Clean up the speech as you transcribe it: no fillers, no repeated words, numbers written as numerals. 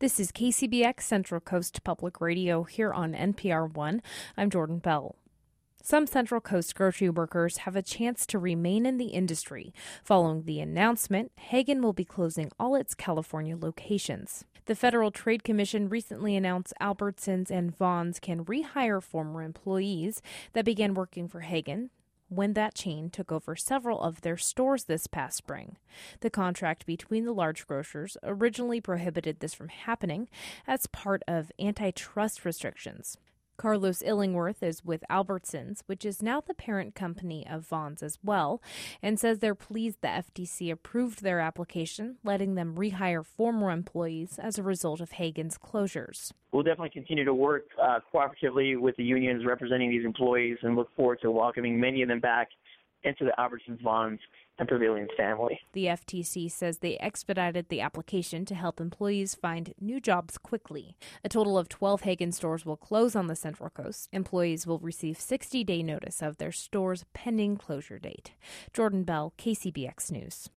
This is KCBX Central Coast Public Radio here on NPR One. I'm Jordan Bell. Some Central Coast grocery workers have a chance to remain in the industry. Following the announcement, Haggen will be closing all its California locations. The Federal Trade Commission recently announced Albertsons and Vons can rehire former employees that began working for Haggen when that chain took over several of their stores this past spring. The contract between the large grocers originally prohibited this from happening as part of antitrust restrictions. Carlos Illingworth is with Albertsons, which is now the parent company of Vons as well, and says they're pleased the FTC approved their application, letting them rehire former employees as a result of Haggen's closures. We'll definitely continue to work cooperatively with the unions representing these employees and look forward to welcoming many of them back into the Albertsons, Vons, and Pavilions family. The FTC says they expedited the application to help employees find new jobs quickly. A total of 12 Haggen stores will close on the Central Coast. Employees will receive 60-day notice of their store's pending closure date. Jordan Bell, KCBX News.